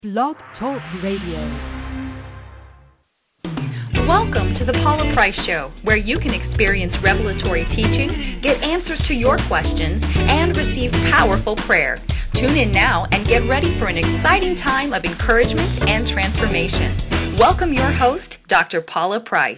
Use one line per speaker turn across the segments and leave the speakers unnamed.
Blog Talk Radio.
Welcome to the Paula Price Show, where you can experience revelatory teaching, get answers to your questions, and receive powerful prayer. Tune in now and get ready for an exciting time of encouragement and transformation. Welcome your host, Dr. Paula Price.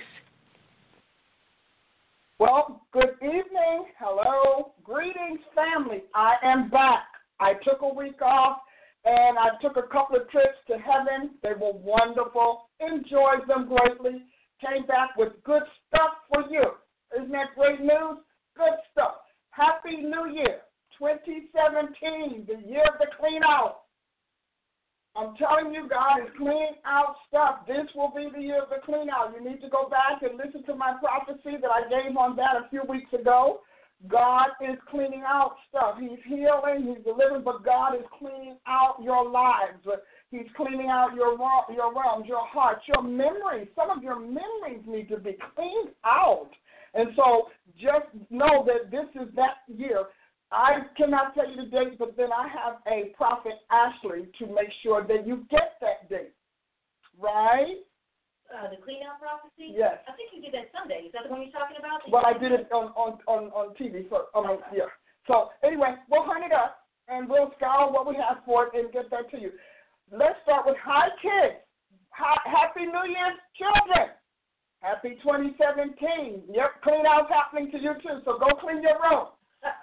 Well, good evening. Hello. Greetings, family. I am back. I took a week off, and I took a couple of trips to heaven. They were wonderful. Enjoyed them greatly. Came back with good stuff for you. Isn't that great news? Good stuff. Happy New Year, 2017, the year of the clean out. I'm telling you, God is cleaning out stuff. This will be the year of the clean out. You need to go back and listen to my prophecy that I gave on that a few weeks ago. God is cleaning out stuff. He's healing, He's delivering, but God is cleaning out your lives. He's cleaning out your realms, your heart, your memories. Some of your memories need to be cleaned out. And so just know that this is that year. I cannot tell you the date, but then I have a prophet, Ashley, to make sure that you get that date. Right?
The clean out prophecy?
Yes.
I think you did that Sunday. Is that the one you're talking about?
Well, I did it on TV. So, yeah. So, anyway, we'll hunt it up, and we'll scour what we have for it and get that to you. Let's start with hi, kids. Happy New Year, children. Happy 2017. Yep, clean out's happening to you, too, so go clean your room.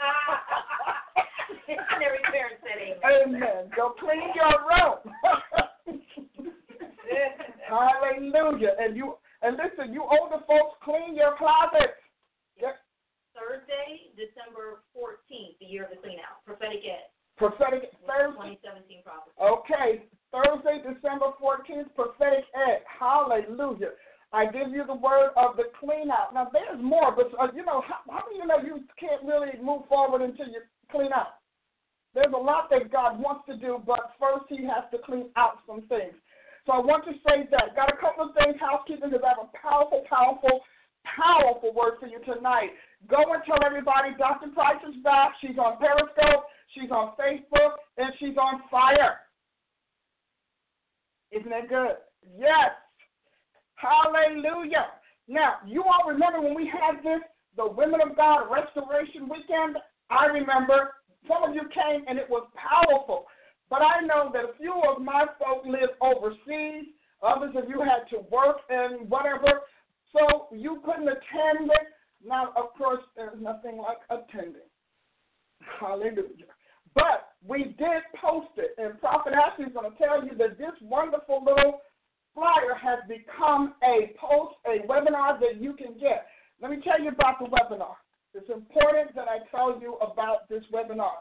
And every parent said amen.
Amen. Go clean your room. Hallelujah. And listen, you older folks, clean your closet. Yep.
Thursday, December 14th, the year of the clean out. Prophetic Ed.
Prophetic Thursday.
2017 prophecy.
Okay. Thursday, December 14th, Prophetic Ed. Hallelujah. I give you the word of the clean out. Now, there's more, but, how many of you know you can't really move forward until you clean out? There's a lot that God wants to do, but first He has to clean out some things. So I want to say that. Got a couple of things, housekeeping, because I have a powerful, powerful, powerful word for you tonight. Go and tell everybody Dr. Price is back. She's on Periscope, she's on Facebook, and she's on fire. Isn't that good? Yes. Hallelujah. Now, you all remember when we had this, the Women of God Restoration Weekend? I remember. Some of you came, and it was powerful. But I know that a few of my folk live overseas. Others of you had to work and whatever. So you couldn't attend it. Now, of course, there's nothing like attending. Hallelujah. But we did post it. And Prophet Ashley is going to tell you that this wonderful little flyer has become a webinar that you can get. Let me tell you about the webinar. It's important that I tell you about this webinar.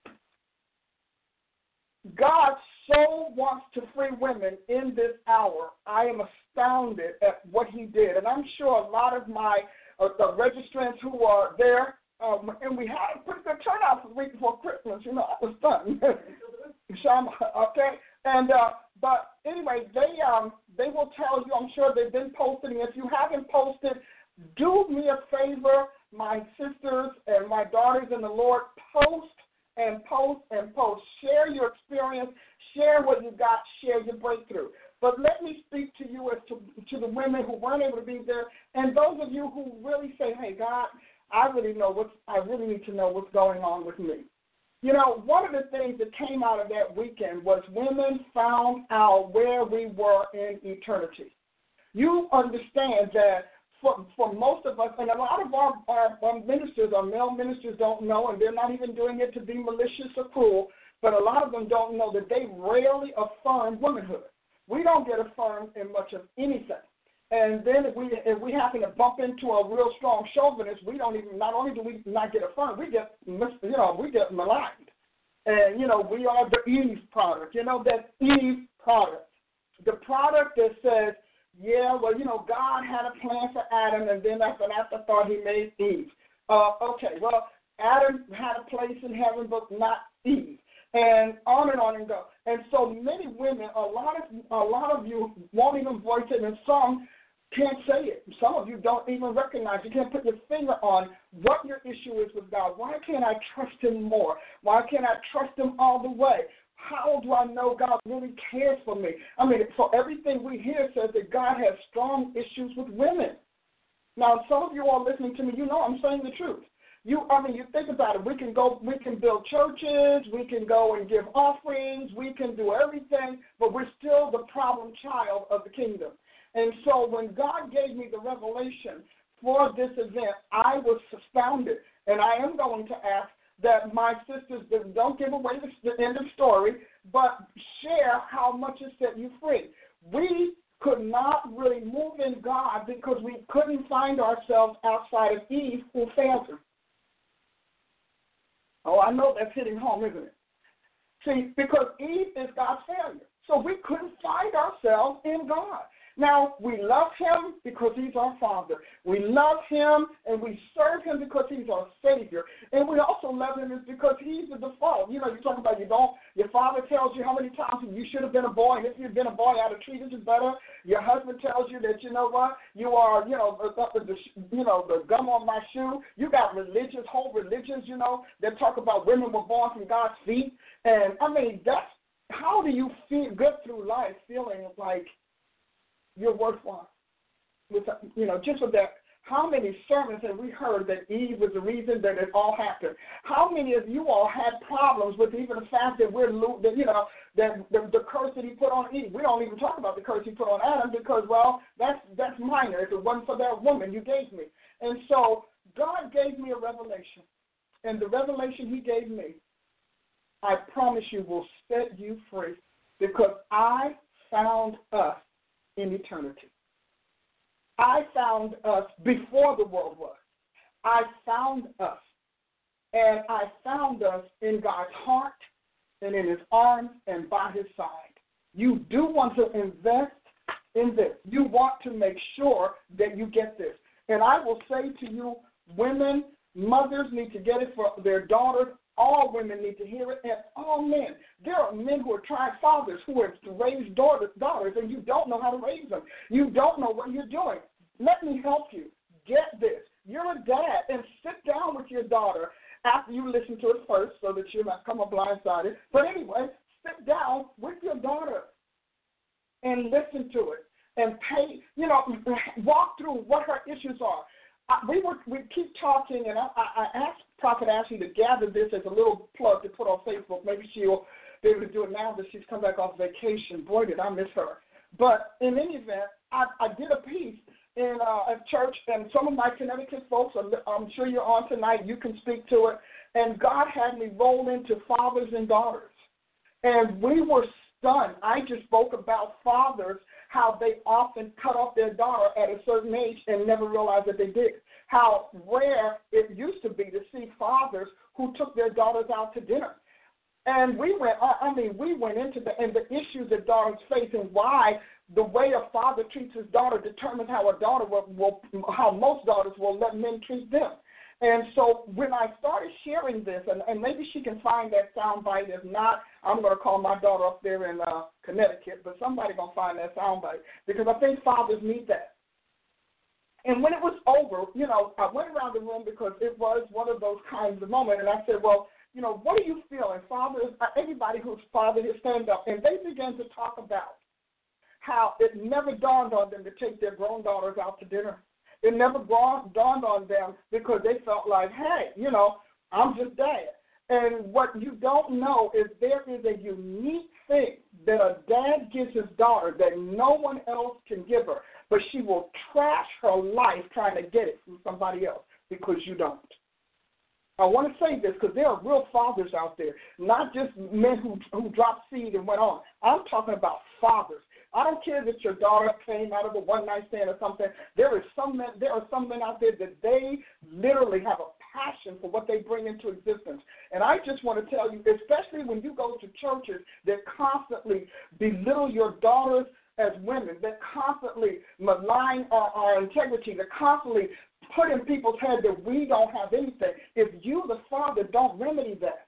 God so wants to free women in this hour. I am astounded at what He did. And I'm sure a lot of my the registrants who are there, and we had a pretty good turnout for the week before Christmas. I was fun. Okay? And but anyway, they will tell you, I'm sure they've been posting. If you haven't posted, do me a favor, my sisters and my daughters in the Lord, post and post and post. Share your experience. Share what you got. Share your breakthrough. But let me speak to you as to the women who weren't able to be there, and those of you who really say, "Hey, God, I really need to know what's going on with me." One of the things that came out of that weekend was women found out where we were in eternity. You understand that for most of us, and a lot of our ministers, our male ministers, don't know, and they're not even doing it to be malicious or cruel, but a lot of them don't know that they rarely affirm womanhood. We don't get affirmed in much of anything. And then if we happen to bump into a real strong chauvinist, not only do we not get affirmed, we get maligned. And, we are the Eve product. That Eve product. The product that says, God had a plan for Adam, and then as an afterthought, He made Eve. Adam had a place in heaven, but not Eve. And on and go. And so many women, a lot of you won't even voice it, and some can't say it. Some of you don't even recognize. You can't put your finger on what your issue is with God. Why can't I trust Him more? Why can't I trust Him all the way? How do I know God really cares for me? I mean, so everything we hear says that God has strong issues with women. Now, some of you all listening to me, you know I'm saying the truth. You think about it. We can build churches, we can go and give offerings, we can do everything, but we're still the problem child of the kingdom. And so when God gave me the revelation for this event, I was astounded. And I am going to ask that my sisters don't give away the end of the story, but share how much it set you free. We could not really move in God because we couldn't find ourselves outside of Eve, who failed her. Oh, I know that's hitting home, isn't it? See, because Eve is God's failure. So we couldn't find ourselves in God. Now, we love him because he's our Father. We love him and we serve him because he's our Savior. And we also love him because he's the default. You know, you're talking about your father tells you how many times you should have been a boy, and if you'd been a boy, I'd have treated you better. Your husband tells you that, you know what, you are, the gum on my shoe. You got whole religions, that talk about women were born from God's feet. And, I mean, how do you get through life feeling like you're worthwhile? Just with that, how many sermons have we heard that Eve was the reason that it all happened? How many of you all had problems with even the fact that the curse that he put on Eve? We don't even talk about the curse he put on Adam because, well, that's minor. If it wasn't for that woman you gave me. And so God gave me a revelation. And the revelation he gave me, I promise you, will set you free because I found us in eternity. I found us before the world was. I found us. And I found us in God's heart and in his arms and by his side. You do want to invest in this. You want to make sure that you get this. And I will say to you, women, mothers need to get it for their daughters. All women need to hear it, and all men. There are men who are trying, fathers who have raised daughters, and you don't know how to raise them. You don't know what you're doing. Let me help you. Get this. You're a dad, and sit down with your daughter after you listen to it first so that you're not come up blindsided. But anyway, sit down with your daughter and listen to it and walk through what her issues are. We keep talking, and I asked Prophet Ashley to gather this as a little plug to put on Facebook. Maybe she'll be able to do it now that she's come back off vacation. Boy, did I miss her. But in any event, I did a piece in a church, and some of my Connecticut folks, I'm sure you're on tonight, you can speak to it, and God had me roll into fathers and daughters. And we were stunned. I just spoke about fathers, how they often cut off their daughter at a certain age and never realized that they did. How rare it used to be to see fathers who took their daughters out to dinner. And we went into the issues that daughters face and why the way a father treats his daughter determines how how most daughters will let men treat them. And so when I started sharing this, and maybe she can find that sound bite. If not, I'm going to call my daughter up there in Connecticut, but somebody's going to find that sound bite because I think fathers need that. And when it was over, I went around the room because it was one of those kinds of moments, and I said, well, what are you feeling? Fathers, anybody who's father here, stand up. And they began to talk about how it never dawned on them to take their grown daughters out to dinner. It never dawned on them because they felt like, hey, I'm just dad. And what you don't know is there is a unique thing that a dad gives his daughter that no one else can give her, but she will trash her life trying to get it from somebody else because you don't. I want to say this because there are real fathers out there, not just men who dropped seed and went on. I'm talking about fathers. I don't care that your daughter came out of a one-night stand or something. There are some men out there that they literally have a passion for what they bring into existence. And I just want to tell you, especially when you go to churches that constantly belittle your daughters as women, that constantly malign our integrity, that constantly put in people's head that we don't have anything. If you, the father, don't remedy that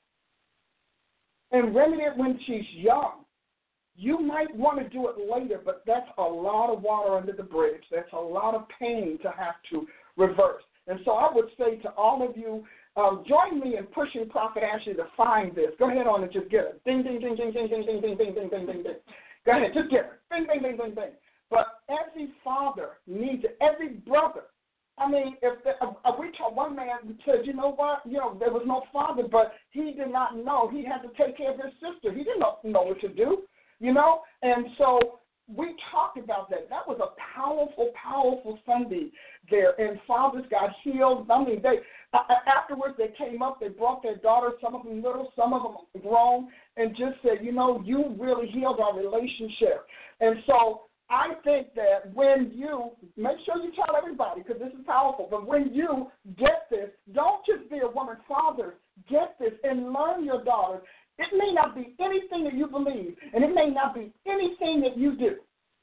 and remedy it when she's young, you might want to do it later, but that's a lot of water under the bridge. That's a lot of pain to have to reverse. And so I would say to all of you join me in pushing Prophet Ashley to find this. Go ahead on and just get it. Ding, ding, ding, ding, ding, ding, ding, ding, ding, ding, ding, ding, ding. Go ahead, just get it. Ding, ding, ding, ding, ding. But every father needs it. Every brother. I mean, if we told one man said, you know what, there was no father, but he did not know he had to take care of his sister. He didn't know what to do, And so we talked about that. That was a powerful, powerful Sunday there, and fathers got healed. I mean, afterwards they came up, they brought their daughters, some of them little, some of them grown, and just said, you really healed our relationship. And so I think that when you, make sure you tell everybody because this is powerful, but when you get this, don't just be a woman. Fathers, get this and learn your daughters. It may not be anything that you believe, and it may not be anything that you do,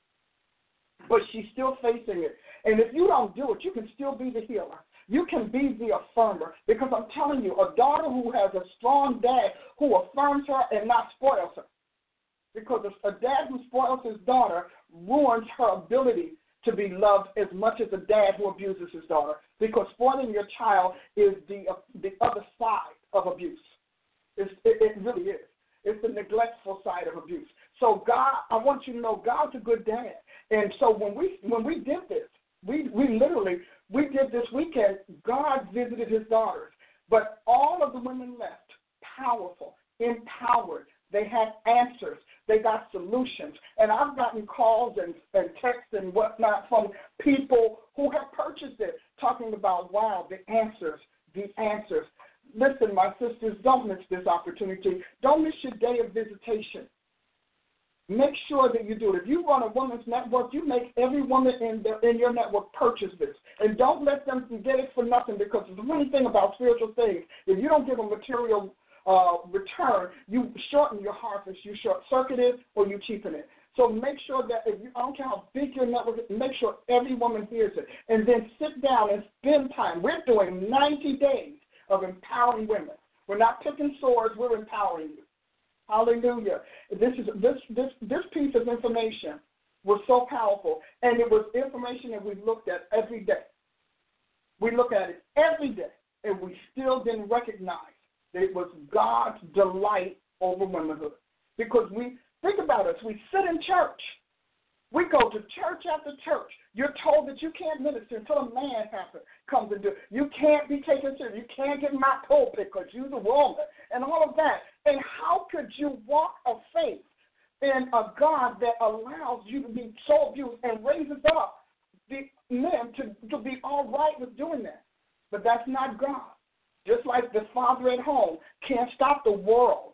but she's still facing it. And if you don't do it, you can still be the healer. You can be the affirmer, because I'm telling you, a daughter who has a strong dad who affirms her and not spoils her. Because a dad who spoils his daughter ruins her ability to be loved as much as a dad who abuses his daughter. Because spoiling your child is the other side of abuse. It really is. It's the neglectful side of abuse. So God, I want you to know God's a good dad. And so when we did this, we did this weekend, God visited his daughters. But all of the women left powerful, empowered. They had answers. They got solutions. And I've gotten calls and texts and whatnot from people who have purchased it, talking about, wow, the answers. Listen, my sisters, don't miss this opportunity. Don't miss your day of visitation. Make sure that you do it. If you run a women's network, you make every woman in your network purchase this. And don't let them get it for nothing, because the funny thing about spiritual things, if you don't give a material return, you shorten your harvest, you short-circuit it, or you cheapen it. So make sure that I don't care how big your network is, make sure every woman hears it. And then sit down and spend time. We're doing 90 days of empowering women. We're not picking swords, we're empowering you. Hallelujah. This piece of information was so powerful, and it was information that we looked at every day. We look at it every day, and we still didn't recognize that it was God's delight over womanhood. Because think about us, we sit in church. We go to church after church. You're told that you can't minister until a man comes and do it. You can't be taken serious. You can't get in my pulpit because you're the woman and all of that. And how could you walk a faith in a God that allows you to be so abused and raises up the men to be all right with doing that? But that's not God. Just like the father at home can't stop the world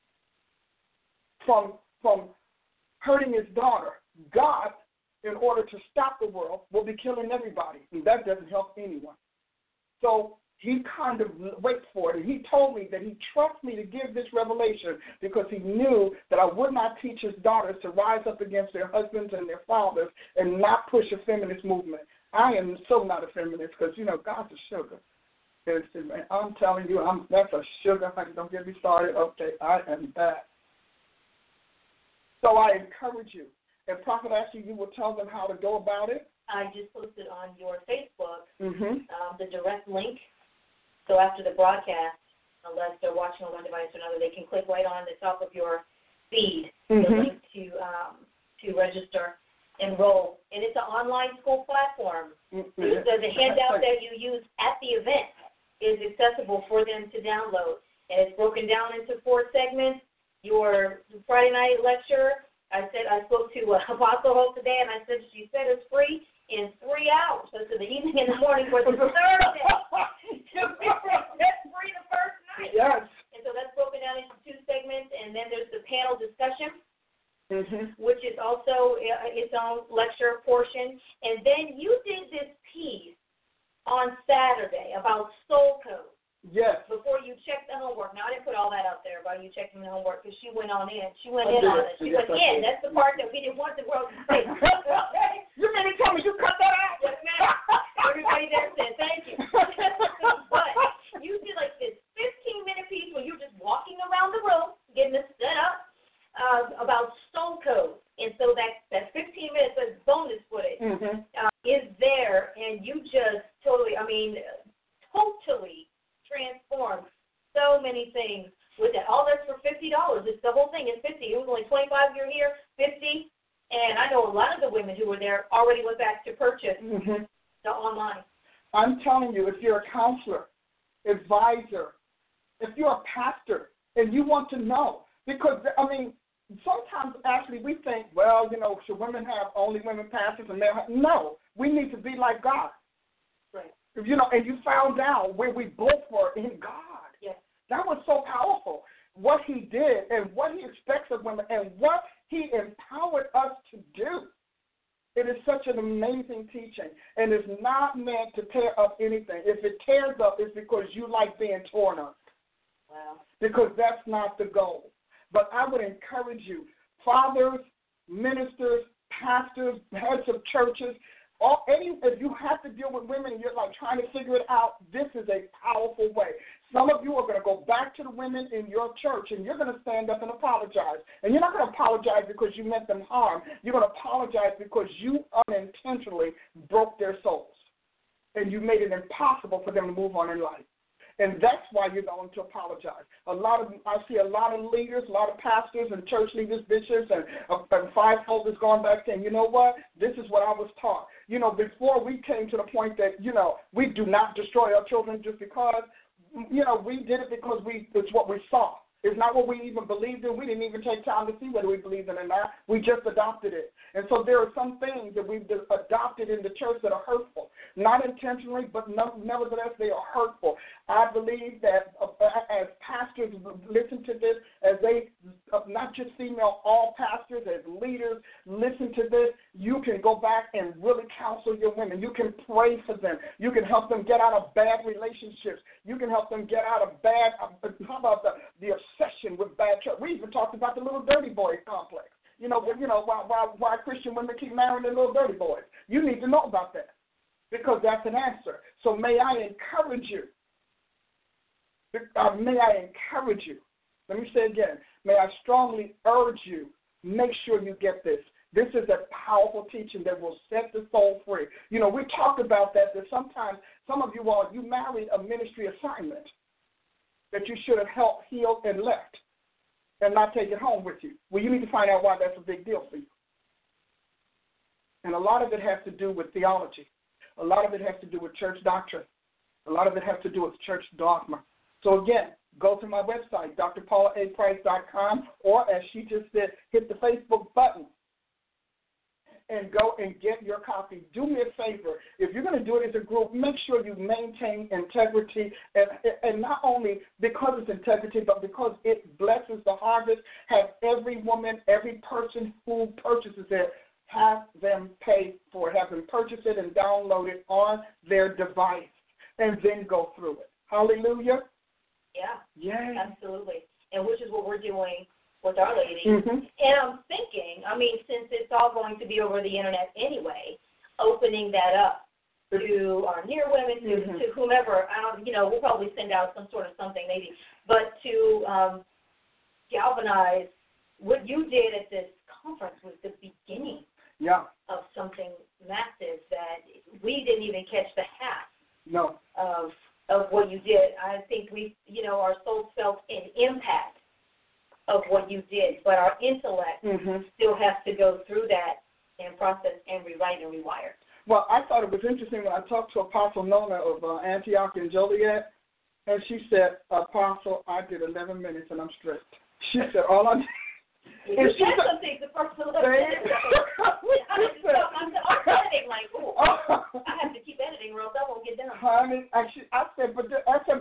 from hurting his daughter, God, in order to stop the world, will be killing everybody, and that doesn't help anyone. So he kind of waits for it, and he told me that he trusts me to give this revelation because he knew that I would not teach his daughters to rise up against their husbands and their fathers and not push a feminist movement. I am so not a feminist because, God's a sugar. I'm telling you, that's a sugar honey. Don't get me started. Okay, I am that. So I encourage you. And Prophet Ashley, you will tell them how to go about it.
I just posted on your Facebook the direct link. So after the broadcast, unless they're watching on one device or another, they can click right on the top of your feed, the link to register, enroll. And it's an online school platform. So the handout that you use at the event is accessible for them to download. And it's broken down into 4 segments. Your Friday night lecture, I spoke to Apostle Hope today, and I said, she said it's free in 3 hours. So it's in the evening and the morning for the Thursday. That's free the first night.
Yes.
And so that's broken down into 2 segments, and then there's the panel discussion, which is also its own lecture portion. And then you did this piece on Saturday about soul code.
Yes.
Before you checked the homework. Now, I didn't put all that out there about you checking the homework because she went on in. She went in on it. She went in. That's the part that we didn't want the world to see.
You mean to tell me you cut that out?
Yes, ma'am. Everybody there said thank you. But you did like this 15-minute piece where you were just walking around the room, getting it set up about soul code. And so that 15 minutes of bonus footage is there, and you just totally I know a lot of the women who were there already went back to purchase the online.
I'm telling you, if you're a counselor, advisor, if you're a pastor, and you want to know, because, I mean, sometimes actually we think, well, you know, should women have only women pastors and men? No, we need to be like God.
Right.
You know, and you found out where we both were in God.
Yes.
That was so powerful. What he did and what he expects of women and what he empowered us to do. It is such an amazing teaching, and it's not meant to tear up anything. If it tears up, it's because you like being torn up.
Wow. Because
that's not the goal. But I would encourage you, fathers, ministers, pastors, heads of churches, if you have to deal with women and you're like trying to figure it out, this is a powerful way. Some of you are going to go back to the women in your church and you're going to stand up and apologize. And you're not going to apologize because you meant them harm. You're going to apologize because you unintentionally broke their souls and you made it impossible for them to move on in life. And that's why you're going to apologize. I see a lot of leaders, a lot of pastors and church leaders, bishops, and fivefold is going back saying, you know what, this is what I was taught. You know, before we came to the point that, you know, we do not destroy our children just because, you know, we did it because it's what we saw. It's not what we even believed in. We didn't even take time to see whether we believed in it or not. We just adopted it. And so there are some things that we've adopted in the church that are hurtful. Not intentionally, but nevertheless, they are hurtful. I believe that as pastors listen to this, as they, not just female, all pastors, as leaders listen to this, you can go back and really counsel your women. You can pray for them. You can help them get out of bad relationships. You can help them get out of bad, how about the obsession with bad church? We even talked about the little dirty boy complex. Why Christian women keep marrying the little dirty boys. You need to know about that because that's an answer. So may I encourage you. May I encourage you. Let me say it again. May I strongly urge you, make sure you get this. This is a powerful teaching that will set the soul free. You know, we talked about that sometimes some of you married a ministry assignment that you should have helped, healed, and left and not take it home with you. Well, you need to find out why that's a big deal for you. And a lot of it has to do with theology. A lot of it has to do with church doctrine. A lot of it has to do with church dogma. So, again, go to my website, drpaulaaprice.com, or as she just said, hit the Facebook button and go and get your copy. Do me a favor. If you're going to do it as a group, make sure you maintain integrity, and not only because it's integrity, but because it blesses the harvest. Have every woman, every person who purchases it, have them pay for it, have them purchase it and download it on their device, and then go through it. Hallelujah.
Yeah.
Yay.
Absolutely. And which is what we're doing with our ladies. And I'm thinking, since it's all going to be over the internet anyway, opening that up to our near women, to whomever. We'll probably send out some sort of something maybe, but to galvanize what you did at this conference was the beginning of something massive that we didn't even catch the half of what you did. I think our souls felt an impact of what you did, but our intellect still has to go through that and process and rewrite and rewire.
Well, I thought it was interesting when I talked to Apostle Nona of Antioch and Joliet, and she said, Apostle, I did 11 minutes and I'm stressed. She said, all I did.
And she said, some things the personal I'm editing like, ooh, I have to keep editing or else I won't get done.
Honey, I said, but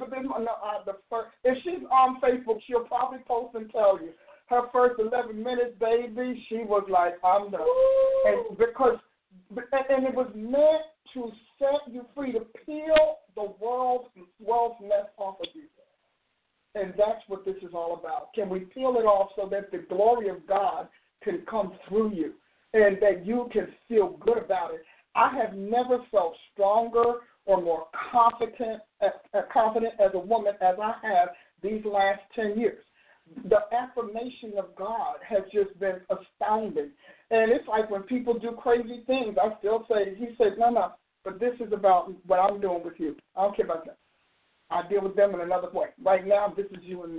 if she's on Facebook, she'll probably post and tell you. Her first 11 minutes, baby, she was like, I'm done. And it was meant to set you free, to peel the world's mess off of you. And that's what this is all about. Can we peel it off so that the glory of God can come through you and that you can feel good about it? I have never felt stronger or more confident as a woman as I have these last 10 years. The affirmation of God has just been astounding. And it's like when people do crazy things, I still say, he said, no, but this is about what I'm doing with you. I don't care about that. I deal with them in another way. Right now, this is you and me.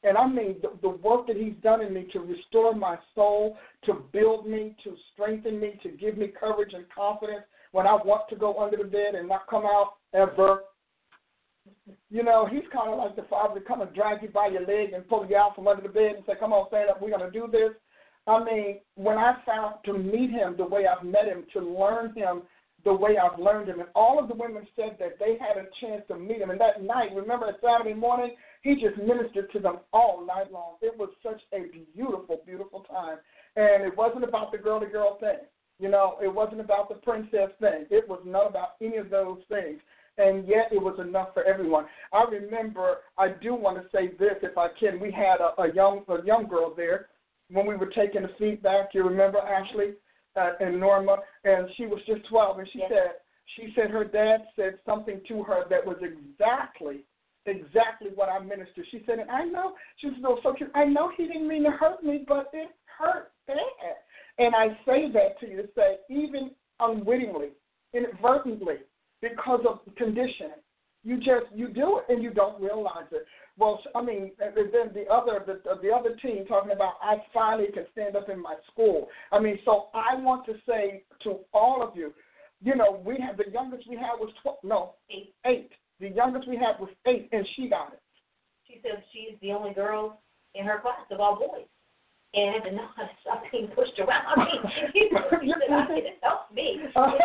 And I mean, the work that he's done in me to restore my soul, to build me, to strengthen me, to give me courage and confidence when I want to go under the bed and not come out ever. You know, he's kind of like the father to come and drag you by your leg and pull you out from under the bed and say, come on, stand up, we're going to do this. I mean, when I found to meet him the way I've met him, to learn him the way I've learned him, and all of the women said that they had a chance to meet him. And that night, remember that Saturday morning, he just ministered to them all night long. It was such a beautiful, beautiful time. And it wasn't about the girl-to-girl thing. You know, it wasn't about the princess thing. It was not about any of those things. And yet it was enough for everyone. I remember, I do want to say this, if I can. We had a young girl there when we were taking the feedback. You remember, Ashley and Norma? And she was just 12. And she said her dad said something to her that was exactly what I ministered. She said, and I know, she was so cute, I know he didn't mean to hurt me, but it hurt bad. And I say that to you to say, even unwittingly, inadvertently, because of conditioning, you do it and you don't realize it. Well, I mean, then the other team talking about I finally can stand up in my school. I mean, so I want to say to all of you, you know, we have the youngest we had was 8. The youngest we had was 8, and she got it.
She said she's the only girl in her class of all boys. And I did not stop being pushed around. I mean, she said, it helped me.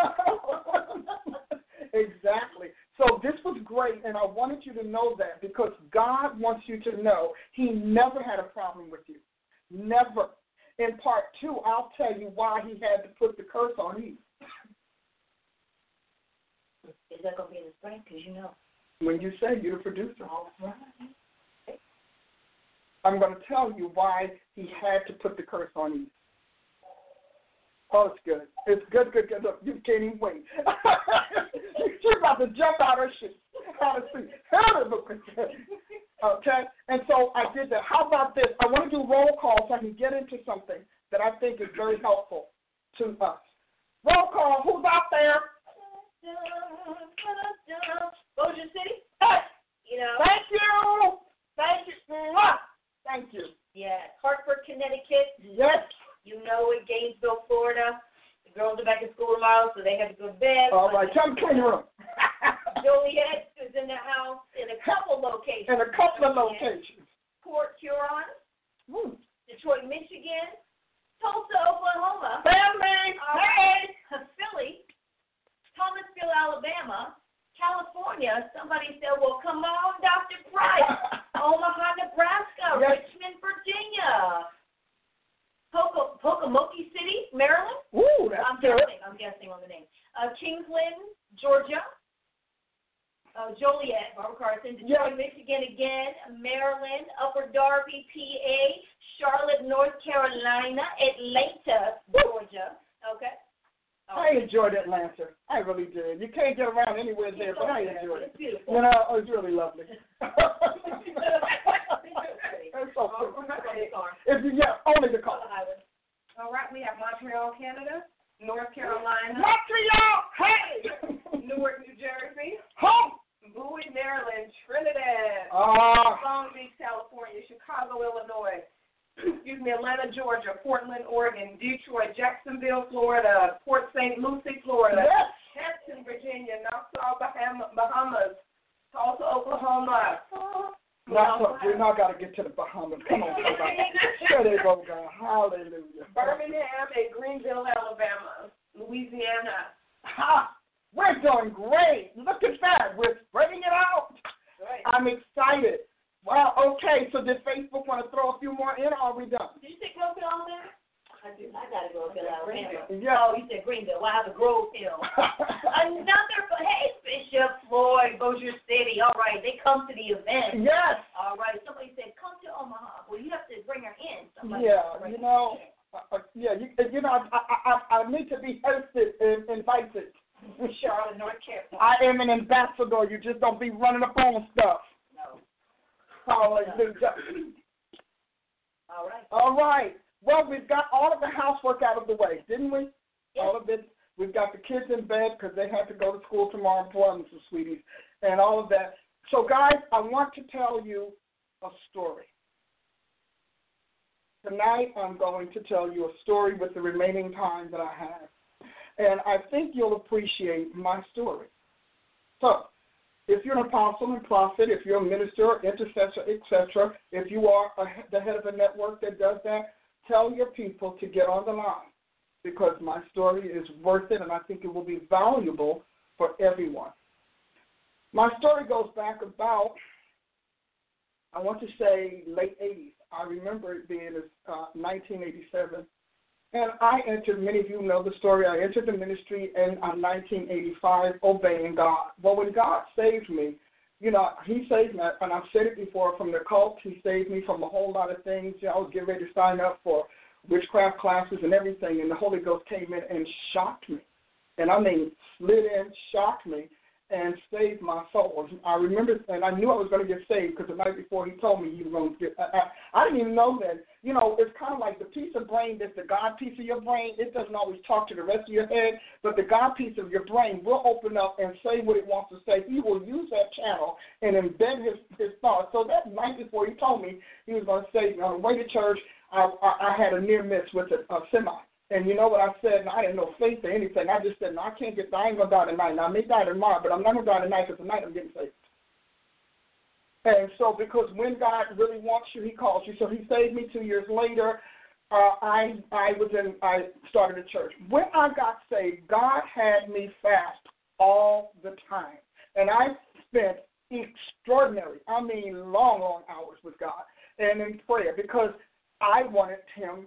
Exactly. So this was great, and I wanted you to know that because God wants you to know he never had a problem with you. Never. In part 2, I'll tell you why he had to put the curse on Eve.
Is that going to be in the spring? Because you know.
When you say you're the producer.
All right.
I'm going to tell you why he had to put the curse on Eve. Oh, it's good. It's good. Look, you can't even wait. She's about to jump out her shit. Okay? And so I did that. How about this? I want to do roll call so I can get into something that I think is very helpful to us. Roll call. Who's out there?
Bossier City?
Hey!
You know.
Thank you. Thank you.
Yeah. Hartford, Connecticut.
Yes.
You know, in Gainesville, Florida. The girls are back in school tomorrow, so they have to go to bed.
All right. Tell them to clean the room.
Joliet is in the house in a couple locations. Port Huron. Detroit, Michigan. Tulsa, Oklahoma.
Family.
Hey. Philly. Thomasville, Alabama. California. Somebody said, well, come on, Dr. Price. Omaha, Nebraska.
Yes.
Richmond, Virginia. Pocomoke City, Maryland.
Ooh, that's
I'm guessing on the name. Kingsland, Georgia. Joliet, Barbara Carson. Detroit, Michigan again. Maryland. Upper Darby, PA. Charlotte, North Carolina. Atlanta, Georgia. Okay.
I enjoyed Atlanta. I really did. You can't get around anywhere there, but I enjoyed it.
It's beautiful.
You know, it was really lovely. It's so cool. Only the car.
All right, we have Montreal, Canada, North Carolina,
Montreal, hey!
Newark, New Jersey,
Home!
Bowie, Maryland, Trinidad, Long Beach, California, Chicago, Illinois, Atlanta, Georgia, Portland, Oregon, Detroit, Jacksonville, Florida, Port St. Lucie, Florida, Hampton, Virginia, Nassau, Bahamas, Tulsa, Oklahoma.
We now got to get to the Bahamas. Come on, there they go, God. Hallelujah.
Birmingham and Greenville, Alabama, Louisiana.
We're doing great. Look at that. We're spreading it out.
Right.
I'm excited. Wow, okay. So did Facebook want to throw a few more in, or are we done?
Did you say Grove Hill, Alabama? I got to Grove Hill, Alabama.
Yeah.
Oh, you said Greenville. Well, I have a Grove Hill. Hey, Bishop Floyd, Bossier City. All right, they come to the event.
Yes.
All right, somebody said, come to Omaha. Well, you have to bring her in.
You know, I need to be hosted and invited.
Charlotte, North Carolina.
I am an ambassador. You just don't be running up on stuff.
No.
Hallelujah. All right. Well, we've got all of the housework out of the way, didn't we?
Yes.
All of it. We've got the kids in bed because they have to go to school tomorrow, plums and sweeties, and all of that. So, guys, I want to tell you a story. tonight I'm going to tell you a story with the remaining time that I have. And I think you'll appreciate my story. So, if you're an apostle and prophet, if you're a minister, intercessor, etc., if you are the head of a network that does that, tell your people to get on the line because my story is worth it and I think it will be valuable for everyone. My story goes back about, I want to say, late 80s. I remember it being 1987. And I entered, many of you know the story, I entered the ministry in 1985 obeying God. Well, when God saved me, you know, he saved me, and I've said it before, from the cult, he saved me from a whole lot of things. You know, I was getting ready to sign up for witchcraft classes and everything, and the Holy Ghost came in and shocked me. And I mean, slid in, shocked me, and saved my soul. I remember, and I knew I was going to get saved because the night before he told me he was going to get, I didn't even know that. You know, it's kind of like the piece of brain that's the God piece of your brain. It doesn't always talk to the rest of your head, but the God piece of your brain will open up and say what it wants to say. He will use that channel and embed his thoughts. So that night before he told me he was going to save me, on the way to church, I had a near miss with a semi. And you know what I said? And I didn't know faith or anything. I just said, no, I ain't going to die tonight. Now, I may die tomorrow, but I'm not going to die tonight because tonight I'm getting saved. And so because when God really wants you, he calls you. So he saved me 2 years later. I started a church. When I got saved, God had me fast all the time. And I spent extraordinary, long hours with God and in prayer because I wanted him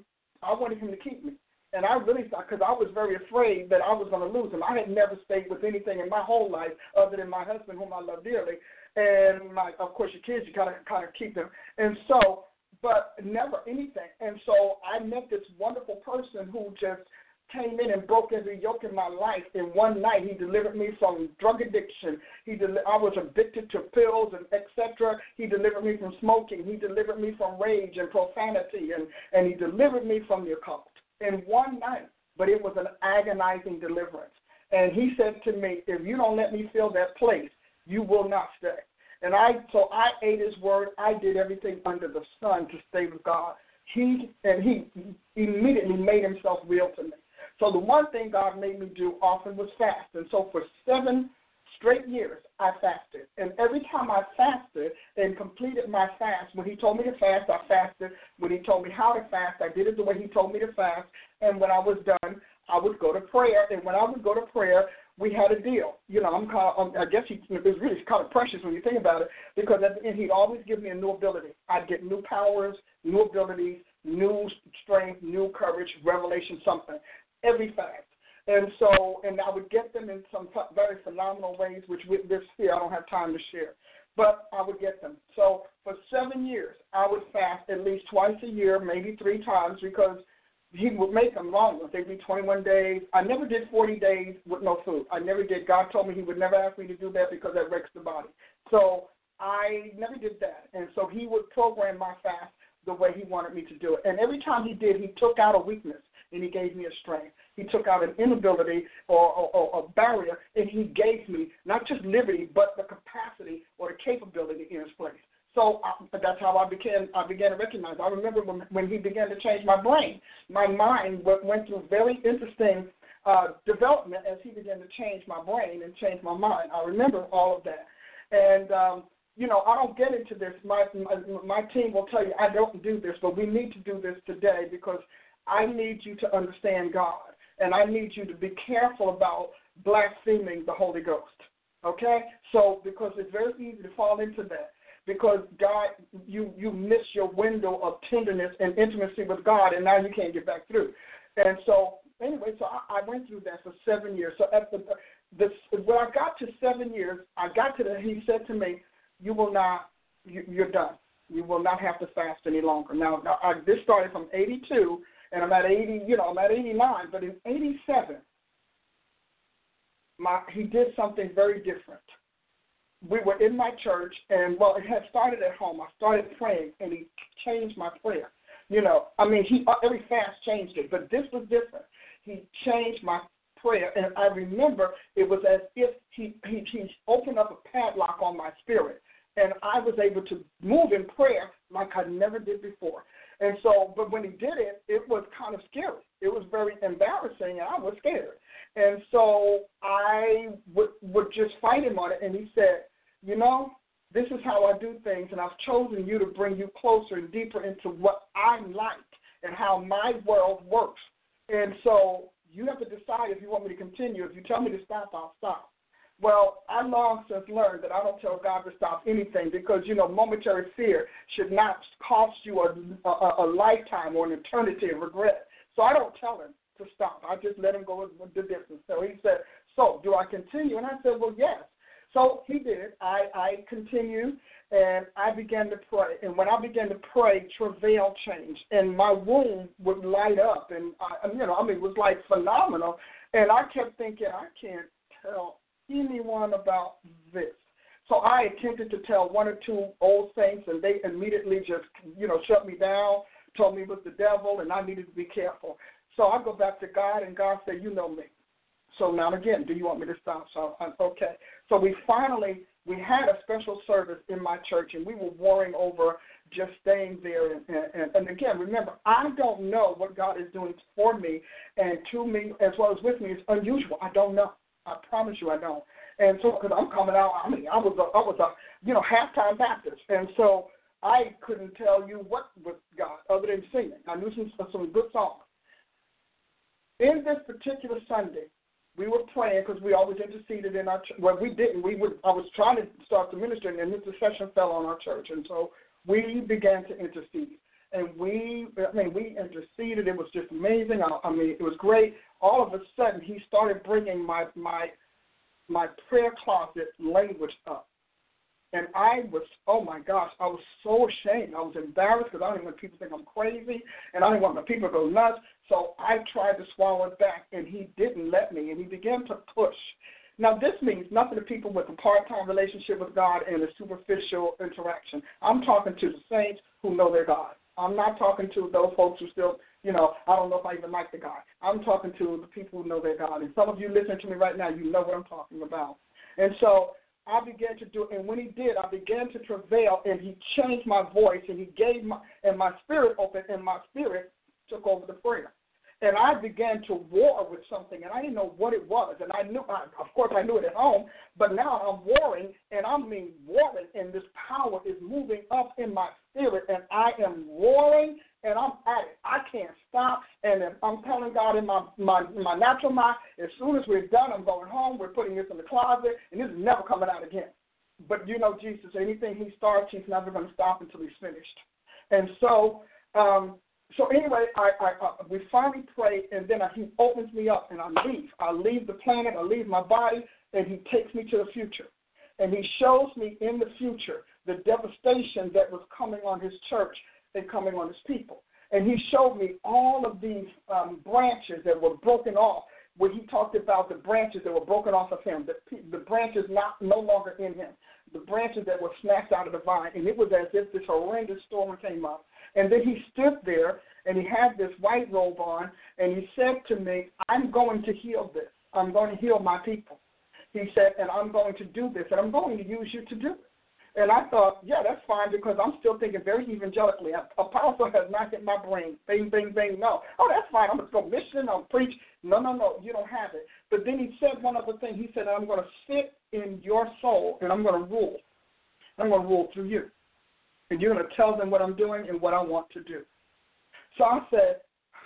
to keep me. And I really thought, because I was very afraid that I was going to lose him. I had never stayed with anything in my whole life other than my husband, whom I love dearly, and of course, your kids, you kind of keep them. And so, but never anything. And so I met this wonderful person who just came in and broke every yoke in my life. In one night, he delivered me from drug addiction. I was addicted to pills and etc. He delivered me from smoking. He delivered me from rage and profanity, and he delivered me from the occult in one night. But it was an agonizing deliverance. And he said to me, if you don't let me fill that place, you will not stay. And so I ate his word. I did everything under the sun to stay with God. He immediately made himself real to me. So the one thing God made me do often was fast. And so for 7 straight years, I fasted. And every time I fasted and completed my fast, when he told me to fast, I fasted. When he told me how to fast, I did it the way he told me to fast. And when I was done, I would go to prayer. And when I would go to prayer, we had a deal. You know, I guess it was really kind of precious when you think about it, because at the end, he'd always give me a new ability. I'd get new powers, new abilities, new strength, new courage, revelation, something, every fast. And I would get them in some very phenomenal ways, which with this here I don't have time to share. But I would get them. So for 7 years, I would fast at least twice a year, maybe 3 times, because he would make them longer. They'd be 21 days. I never did 40 days with no food. I never did. God told me he would never ask me to do that because that wrecks the body. So I never did that. And so he would program my fast the way he wanted me to do it. And every time he did, he took out a weakness and he gave me a strength. He took out an inability or a barrier, and he gave me not just liberty, but the capacity or the capability in his place. So that's how I began to recognize. I remember when he began to change my brain. My mind went through very interesting development as he began to change my brain and change my mind. I remember all of that. And, I don't get into this. My team will tell you I don't do this, but we need to do this today because I need you to understand God, and I need you to be careful about blaspheming the Holy Ghost, okay? So because it's very easy to fall into that. Because God, you miss your window of tenderness and intimacy with God, and now you can't get back through. And so, anyway, I went through that for 7 years. So when I got to 7 years, he said to me, you're done. You will not have to fast any longer. Now this started from 82, and I'm at 80, I'm at 89, but in 87, he did something very different. We were in my church, and, it had started at home. I started praying, and he changed my prayer. Every fast changed it, but this was different. He changed my prayer, and I remember it was as if he opened up a padlock on my spirit, and I was able to move in prayer like I never did before. And so, but when he did it, it was kind of scary. It was very embarrassing, and I was scared. And so I would just fight him on it, and he said, you know, this is how I do things, and I've chosen you to bring you closer and deeper into what I'm like and how my world works. And so you have to decide if you want me to continue. If you tell me to stop, I'll stop. Well, I long since learned that I don't tell God to stop anything because, you know, momentary fear should not cost you a lifetime or an eternity of regret. So I don't tell him to stop. I just let him go the distance. So he said, so do I continue? And I said, well, yes. So he did. I continued, and I began to pray. And when I began to pray, travail changed, and my womb would light up. And, it was like phenomenal. And I kept thinking, I can't tell anyone about this. So I attempted to tell one or two old saints, and they immediately just, shut me down, told me it was the devil, and I needed to be careful. So I go back to God, and God said, you know me. So now again, do you want me to stop? So I'm okay. So we had a special service in my church, and we were warring over just staying there. And again, remember, I don't know what God is doing for me and to me as well as with me. It's unusual. I don't know. I promise you I don't. And so because I'm coming out, I was a halftime Baptist. And so I couldn't tell you what was God other than singing. I knew some good songs. In this particular Sunday, we were praying because we always interceded in our church. Well, we didn't. I was trying to start the ministry, and intercession fell on our church. And so we began to intercede. And we interceded. It was just amazing. It was great. All of a sudden, he started bringing my prayer closet language up. And I was, oh, my gosh, I was so ashamed. I was embarrassed because I didn't want people to think I'm crazy, and I didn't want my people to go nuts. So I tried to swallow it back, and he didn't let me, and he began to push. Now, this means nothing to people with a part-time relationship with God and a superficial interaction. I'm talking to the saints who know their God. I'm not talking to those folks who still, I don't know if I even like the God. I'm talking to the people who know their God. And some of you listening to me right now, you know what I'm talking about. And so I began to do it, and when he did, I began to travail, and he changed my voice, and he gave my spirit opened, and my spirit took over the prayer. And I began to war with something, and I didn't know what it was. And of course I knew it at home, but now I'm warring, and warring, and this power is moving up in my spirit, and I am roaring, and I'm at it. I can't stop, and I'm telling God in my natural mind, as soon as we're done, I'm going home, we're putting this in the closet, and this is never coming out again. But Jesus, anything he starts, he's never going to stop until he's finished. And so, anyway, we finally prayed, and then he opens me up, and I leave. I leave the planet, I leave my body, and he takes me to the future. And he shows me in the future the devastation that was coming on his church and coming on his people. And he showed me all of these branches that were broken off, where he talked about the branches that were broken off of him, the branches no longer in him, the branches that were snatched out of the vine. And it was as if this horrendous storm came up. And then he stood there, and he had this white robe on, and he said to me, I'm going to heal this. I'm going to heal my people. He said, and I'm going to do this, and I'm going to use you to do it. And I thought, yeah, that's fine, because I'm still thinking very evangelically. Apostle has not hit my brain. Bing, bing, bing, no. Oh, that's fine. I'm going to go mission, I'll preach. No, you don't have it. But then he said one other thing. He said, I'm going to sit in your soul, and I'm going to rule. I'm going to rule through you. And you're going to tell them what I'm doing and what I want to do. So I said,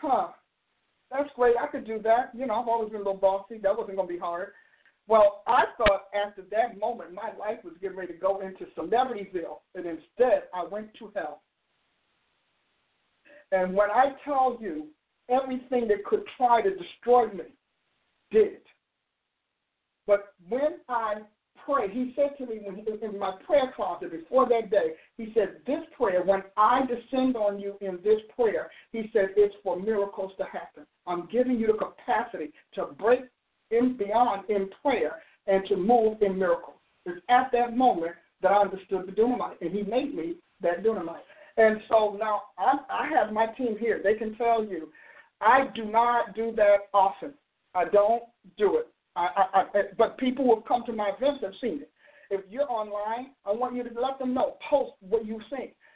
that's great. I could do that. I've always been a little bossy. That wasn't going to be hard. Well, I thought after that moment, my life was getting ready to go into Celebrityville, and instead I went to hell. And when I tell you, everything that could try to destroy me did. But when I prayed, he said to me in my prayer closet before that day, he said, this prayer, when I descend on you in this prayer, he said, it's for miracles to happen. I'm giving you the capacity to break beyond in prayer and to move in miracles. It's at that moment that I understood the Dunamite, and he made me that Dunamite. And so now I have my team here. They can tell you I do not do that often. I don't do it. But people who have come to my events have seen it. If you're online, I want you to let them know. Post what you've seen.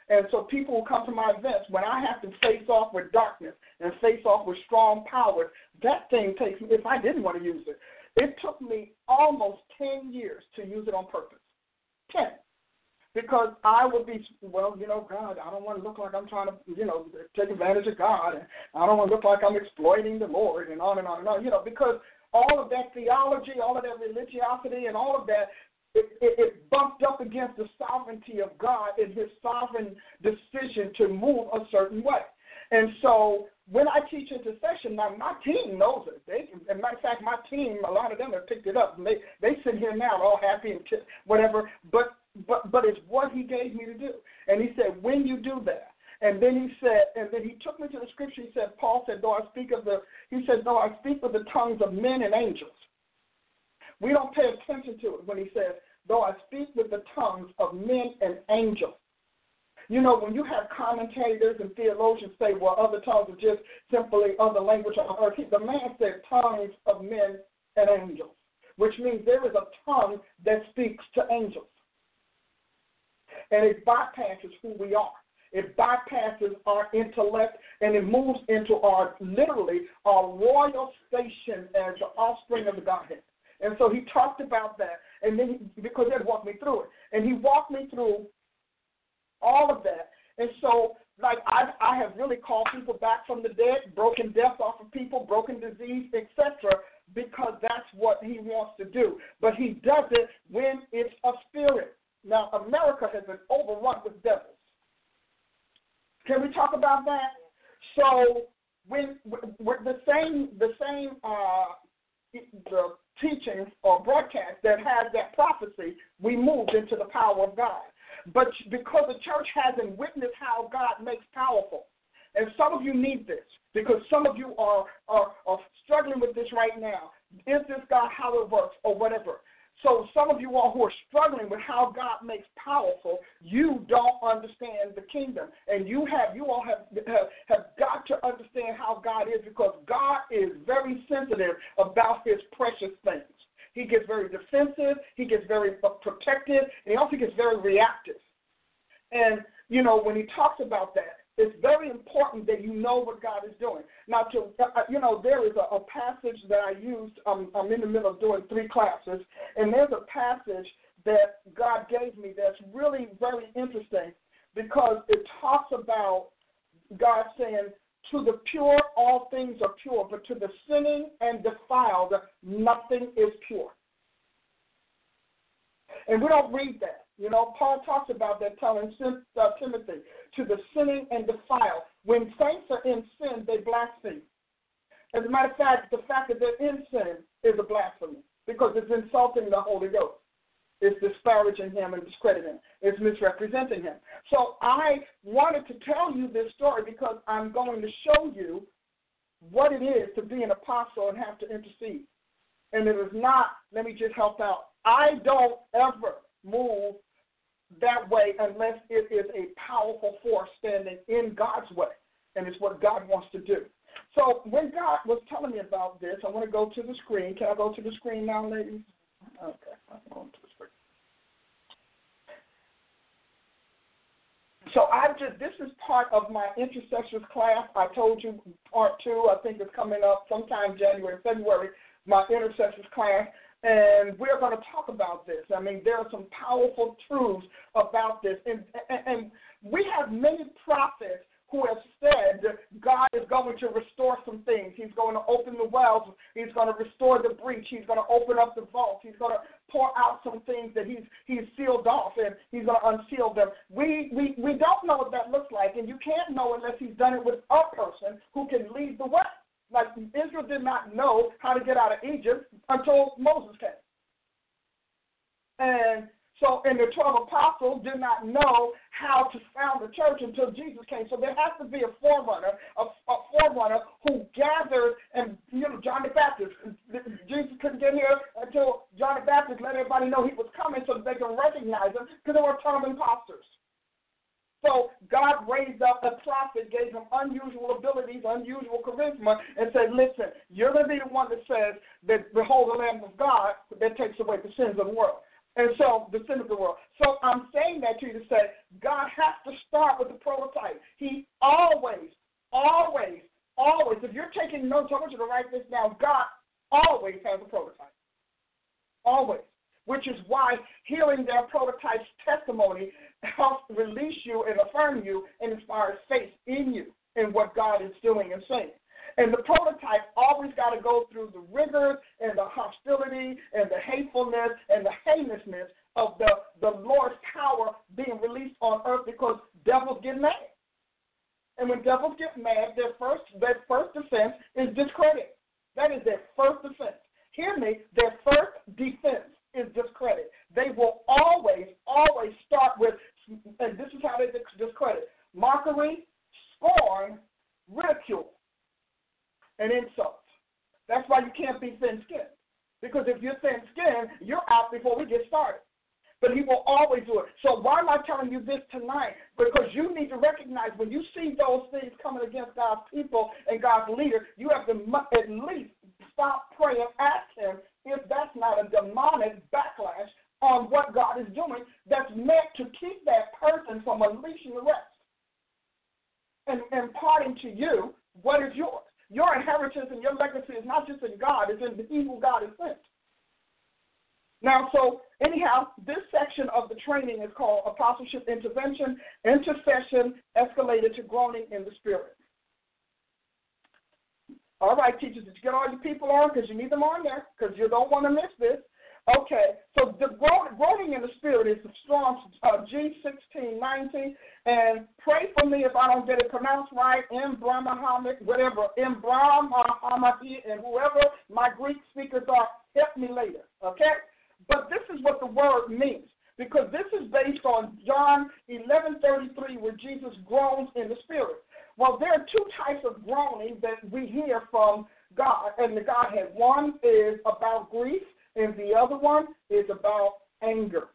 And so people who come to my events, when I have to face off with darkness and face off with strong powers, that thing takes me, if I didn't want to use it, it took me almost 10 years to use it on purpose. 10. Because I would be, well, God, I don't want to look like I'm trying to, take advantage of God, and I don't want to look like I'm exploiting the Lord, and on and on and on, because all of that theology, all of that religiosity, and all of that, it bumped up against the sovereignty of God and his sovereign decision to move a certain way. And so when I teach intercession, now my team knows it. As a matter of fact, my team, a lot of them have picked it up. And they sit here now all happy and whatever, but it's what he gave me to do. And he said, when you do that, and then he took me to the scripture. He said, Paul said, though I speak with the tongues of men and angels. We don't pay attention to it when he says, though I speak with the tongues of men and angels. When you have commentators and theologians say, well, other tongues are just simply other language on earth, the man said tongues of men and angels, which means there is a tongue that speaks to angels. And it bypasses who we are. It bypasses our intellect, and it moves into our royal station as the offspring of the Godhead. And so he talked about that, and then because he walked me through it. And he walked me through all of that. And so, I have really called people back from the dead, broken death off of people, broken disease, etc., because that's what he wants to do. But he does it when it's a spirit. Now, America has been overrun with devils. Can we talk about that? So, when the same teaching or broadcast that has that prophecy, we moved into the power of God. But because the church hasn't witnessed how God makes powerful, and some of you need this, because some of you are struggling with this right now. Is this God how it works or whatever? So some of you all who are struggling with how God makes powerful, you don't understand the kingdom. And you all have got to understand how God is, because God is very sensitive about his precious things. He gets very defensive, he gets very protective, and he also gets very reactive. And, when he talks about that, it's very important that you know what God is doing. Now, there is a passage that I used. I'm in the middle of doing 3 classes, and there's a passage that God gave me that's really very interesting, because it talks about God saying, to the pure, all things are pure, but to the sinning and defiled, nothing is pure. And we don't read that. Paul talks about that, telling Timothy, to the sinning and defiled. When saints are in sin, they blaspheme. As a matter of fact, the fact that they're in sin is a blasphemy, because it's insulting the Holy Ghost. It's disparaging him and discrediting him. It's misrepresenting him. So I wanted to tell you this story because I'm going to show you what it is to be an apostle and have to intercede. And it is not, let me just help out. I don't ever move that way unless it is a powerful force standing in God's way, and it's what God wants to do. So when God was telling me about this, I want to go to the screen. Can I go to the screen now, ladies? Okay, I'm going to the screen. So this is part of my intercessors class. I told you part 2, I think, is coming up sometime January, February, my intercessors class. And we're going to talk about this. I mean, there are some powerful truths about this. And we have many prophets who have said God is going to restore some things. He's going to open the wells. He's going to restore the breach. He's going to open up the vault. He's going to pour out some things that he's sealed off, and he's going to unseal them. We don't know what that looks like, and you can't know unless he's done it with a person who can lead the way. Like Israel did not know how to get out of Egypt until Moses came. And so, and the 12 apostles did not know how to found the church until Jesus came. So there has to be a forerunner who gathered, and John the Baptist. Jesus couldn't get here until John the Baptist let everybody know he was coming so that they can recognize him, because there were a ton of imposters. So God raised up a prophet, gave him unusual abilities, unusual charisma, and said, listen, you're going to be the one that says that behold the Lamb of God that takes away the sins of the world. And so, the sin of the world. So I'm saying that to you to say, God has to start with the prototype. He always, if you're taking notes, I want you to write this down. God always has a prototype. Always. Which is why hearing their prototype's testimony helps release you and affirm you and inspires faith in you and what God is doing and saying. And the prototype always got to go through the rigors and the hostility and the hatefulness and the heinousness of the Lord's power being released on earth, because devils get mad. And when devils get mad, their first defense is discredit. That is their first defense. Hear me, their first defense is discredit. They will always start with, and this is how they discredit, mockery, scorn, ridicule, and insults. That's why you can't be thin-skinned. Because if you're thin-skinned, you're out before we get started. But he will always do it. So why am I telling you this tonight? Because you need to recognize when you see those things coming against God's people and God's leader, you have to at least stop praying, ask him if that's not a demonic backlash on what God is doing that's meant to keep that person from unleashing the rest and imparting to you what is yours. Your inheritance and your legacy is not just in God, it's in the evil God has sent. Now, so anyhow, this section of the training is called Apostleship Intervention, Intercession, Escalated to Groaning in the Spirit. All right, teachers, did you get all your people on? Because you need them on there, because you don't want to miss this. Okay, so the groaning in the Spirit is the Strong's G1690, and pray for me if I don't get it pronounced right, Mbrahmahamic, whatever, Mbrahmahamic, and whoever my Greek speakers are, help me later, okay? But this is what the word means, because this is based on John 11:33, where Jesus groans in the Spirit. Well, there are two types of groaning that we hear from God and the Godhead. One is about grief, and the other one is about anger.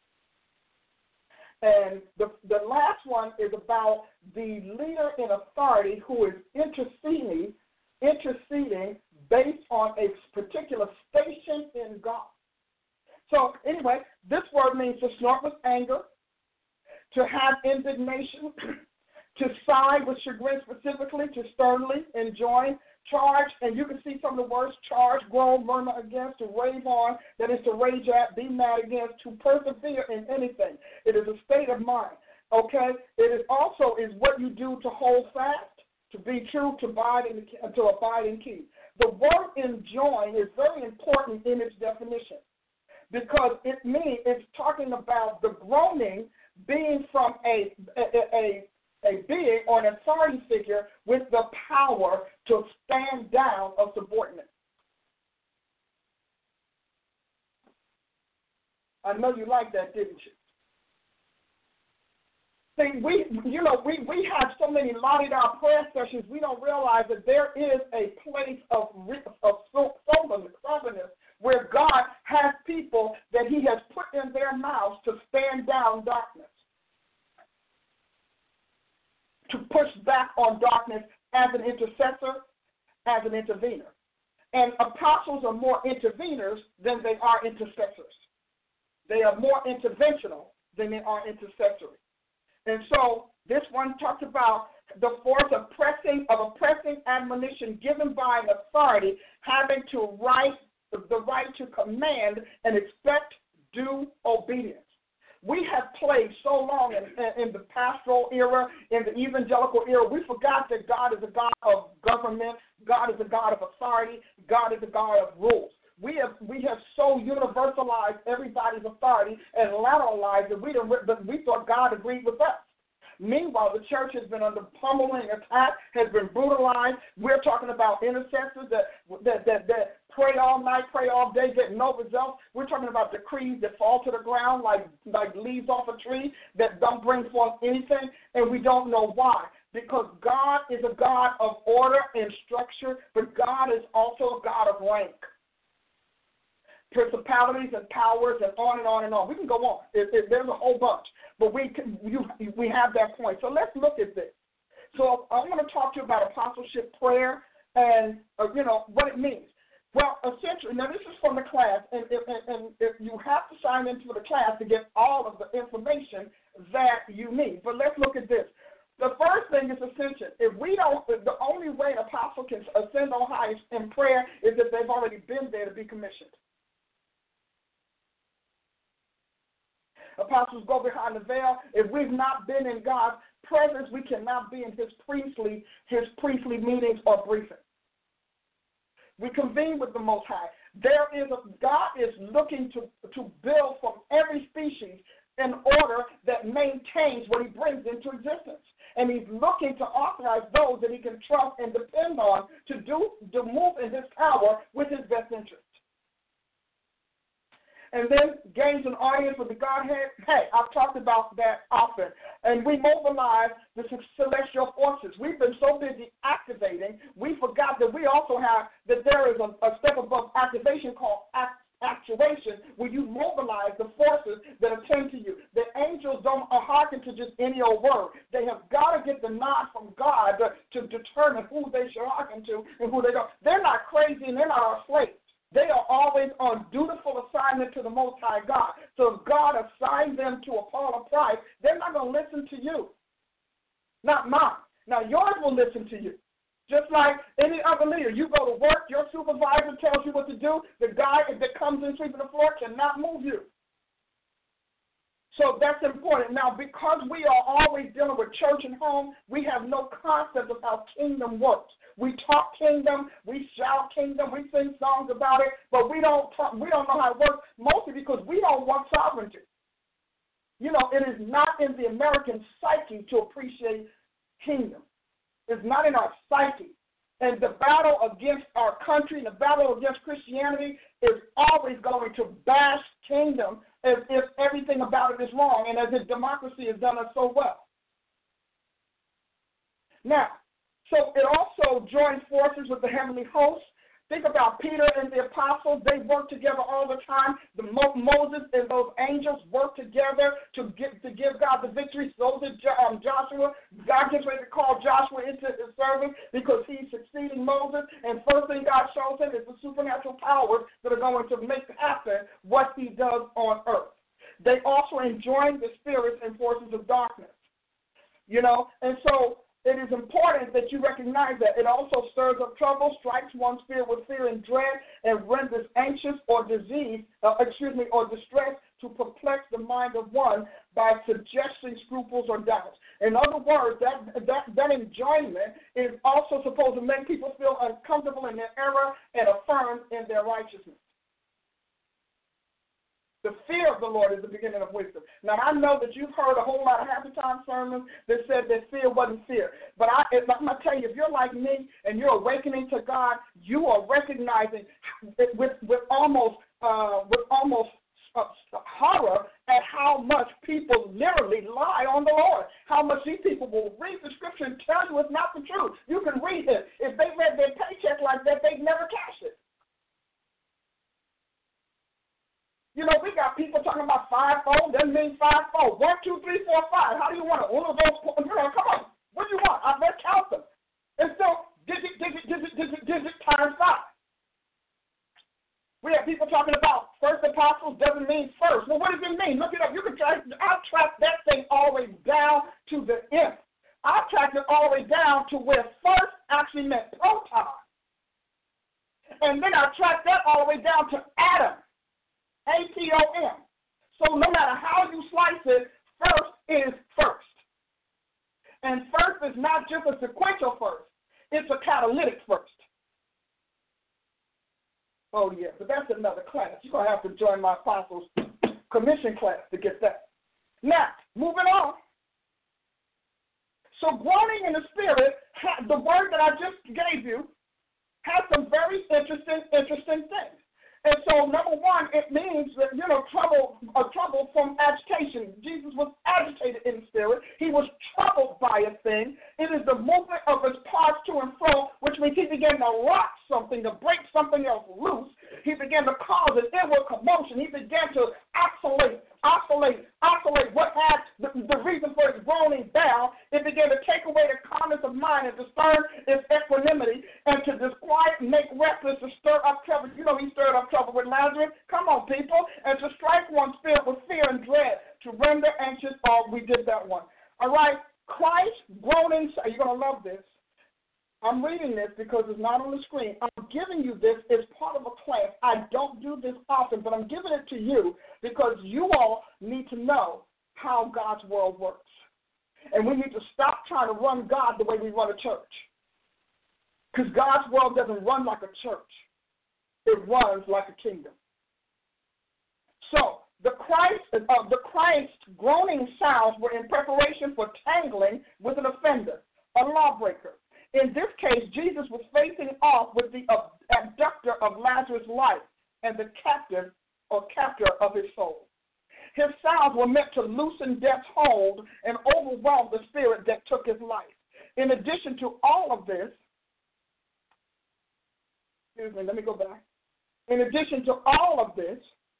And the last one is about the leader in authority who is interceding based on a particular station in God. So anyway, this word means to snort with anger, to have indignation, to side with chagrin specifically, to sternly enjoin, charge, and you can see some of the words: charge, groan, murmur against, to rave on, that is to rage at, be mad against, to persevere in anything. It is a state of mind, okay? It is also is what you do to hold fast, to be true, to abide and keep. The word enjoin is very important in its definition, because it means it's talking about the groaning being from a being or an authority figure with the power to stand down a subordinate. I know you like that, didn't you? See, we have so many lottie-down prayer sessions, we don't realize that there is a place of soberness where God has people that he has put in their mouths to stand down darkness, to push back on darkness as an intercessor, as an intervener. And apostles are more interveners than they are intercessors. They are more interventional than they are intercessory. And so this one talks about the force of oppressing admonition given by an authority having the right to command and expect due obedience. We have played so long in the pastoral era, in the evangelical era, we forgot that God is a God of government, God is a God of authority, God is a God of rules. We have so universalized everybody's authority and lateralized that we thought God agreed with us. Meanwhile, the church has been under pummeling attack, has been brutalized. We're talking about intercessors that pray all night, pray all day, get no results. We're talking about decrees that fall to the ground like leaves off a tree that don't bring forth anything, and we don't know why. Because God is a God of order and structure, but God is also a God of rank. Principalities and powers and on and on and on. We can go on. There's a whole bunch. But we have that point. So let's look at this. So I'm going to talk to you about apostleship prayer and, what it means. Well, essentially, now this is from the class, and if you have to sign into the class to get all of the information that you need. But let's look at this. The first thing is ascension. The only way an apostle can ascend on high in prayer is if they've already been there to be commissioned. Apostles go behind the veil. If we've not been in God's presence, we cannot be in his priestly meetings or briefings. We convene with the Most High. God is looking to build from every species an order that maintains what he brings into existence. And he's looking to authorize those that he can trust and depend on to move in his power with his best interest. And then gains an audience with the Godhead. Hey, I've talked about that often. And we mobilize the celestial forces. We've been so busy activating, we forgot that we also have, that there is a step above activation called actuation, where you mobilize the forces that attend to you. The angels don't hearken to just any old word. They have got to get the nod from God to determine who they should hearken to and who they don't. They're not crazy and they're not our slaves. They are always on dutiful assignment to the Most High God. So if God assigned them to a Paul of Price, they're not going to listen to you. Not mine. Now, yours will listen to you. Just like any other leader. You go to work, your supervisor tells you what to do. The guy that comes in sweeping the floor cannot move you. So that's important. Now, because we are always dealing with church and home, we have no concept of how kingdom works. We talk kingdom, we shout kingdom, we sing songs about it, but we don't know how it works, mostly because we don't want sovereignty. You know, it is not in the American psyche to appreciate kingdom. It's not in our psyche. And the battle against our country and the battle against Christianity is always going to bash kingdom as if everything about it is wrong and as if democracy has done us so well. Now, so it also joins forces with the heavenly hosts. Think about Peter and the apostles. They work together all the time. Moses and those angels work together to give God the victory. So did Joshua. God gets ready to call Joshua into his service because he's succeeding Moses. And first thing God shows him is the supernatural powers that are going to make happen what he does on earth. They also enjoin the spirits and forces of darkness. You know, and so it is important that you recognize that. It also stirs up trouble, strikes one's spirit with fear and dread, and renders anxious or or distressed to perplex the mind of one by suggesting scruples or doubts. In other words, that enjoyment is also supposed to make people feel uncomfortable in their error and affirm in their righteousness. The fear of the Lord is the beginning of wisdom. Now, I know that you've heard a whole lot of happy time sermons that said that fear wasn't fear. But I'm going to tell you, if you're like me and you're awakening to God, you are recognizing with almost horror at how much people literally lie on the Lord. How much these people will read the scripture and tell you it's not the truth. You can read it. If they read their paycheck like that, they'd never cash it. You know, we got people talking about fivefold. Doesn't mean fivefold. 1, 2, 3, 4, 5. How do you want it? One of those. You know, come on. What do you want? Let's count them. And so, digit times 5. We have people talking about first apostles doesn't mean first. Well, what does it mean? Look it up. You can try. I'll track that thing all the way down to the end. I'll track it all the way down to where first actually meant proton. And then I'll track that all the way down to atom. ATOM. So no matter how you slice it, first is first. And first is not just a sequential first. It's a catalytic first. Oh, yeah, but that's another class. You're going to have to join my Apostles Commission class to get that. Now, moving on. So groaning in the Spirit, the word that I just gave you, has some very interesting things. And so, number one, it means that, trouble from agitation. Jesus was agitated in the spirit. He was troubled by a thing. It is the movement of his parts to and fro, which means he began to rock something, to break something else loose. He began to cause an inward commotion. He began to oscillate. What had the reason for his groaning down, it began to take away the calmness of mind and disturb its equanimity, and to disquiet, make restless, to stir up trouble. stirred up trouble with Lazarus? Come on, people. And to strike one filled with fear and dread, to render anxious. Oh, we did that one. All right. Christ groaning. You're going to love this. I'm reading this because it's not on the screen. I'm giving you this as part of a class. I don't do this often, but I'm giving it to you because you all need to know how God's world works. And we need to stop trying to run God the way we run a church. Because God's world doesn't run like a church. It runs like a kingdom. So the Christ groaning sounds were in preparation for tangling with an offender, a lawbreaker. In this case, Jesus was facing off with the abductor of Lazarus' life and the captor of his soul. His sounds were meant to loosen death's hold and overwhelm the spirit that took his life. In addition to all of this, let me go back. In addition to all of this,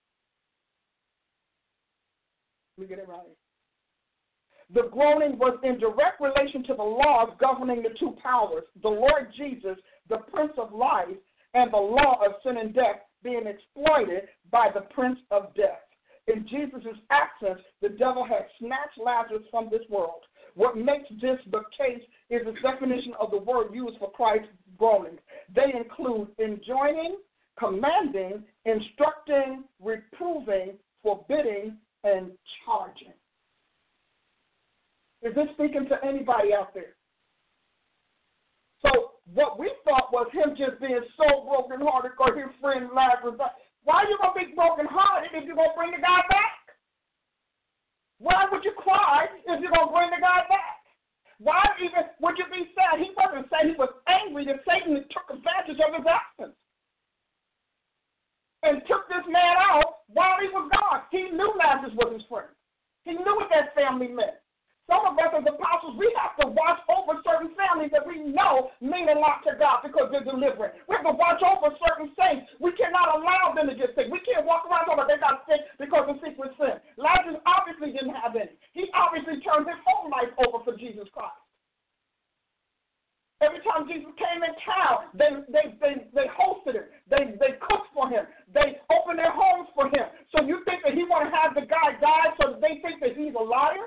let me get it right. The groaning was in direct relation to the laws governing the two powers, the Lord Jesus, the Prince of Life, and the law of sin and death being exploited by the Prince of Death. In Jesus' absence, the devil had snatched Lazarus from this world. What makes this the case is the definition of the word used for Christ's groaning. They include enjoining, commanding, instructing, reproving, forbidding, and charging. Is this speaking to anybody out there? So what we thought was him just being so brokenhearted because his friend Lazarus died. Why are you going to be brokenhearted if you're going to bring the guy back? Why would you cry if you're going to bring the guy back? Why even would you be sad? He wasn't sad. He was angry that Satan took advantage of his absence and took this man out while he was gone. He knew Lazarus was his friend. He knew what that family meant. Some of us as apostles, we have to watch over certain families that we know mean a lot to God because they're delivering. We have to watch over certain saints. We cannot allow them to get sick. We can't walk around talking about they got sick because of secret sin. Lazarus obviously didn't have any. He obviously turned his whole life over for Jesus Christ. Every time Jesus came in town, they hosted him. They cooked for him. They opened their homes for him. So you think that he want to have the guy die so that they think that he's a liar?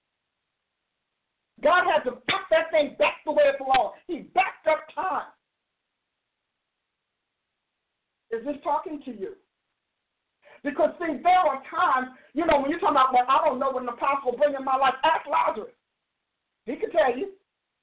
God had to put that thing back the way it belonged. He backed up time. Is this talking to you? Because, see, there are times, when you're talking about, well, I don't know what an apostle will bring in my life. Ask Lazarus. He can tell you.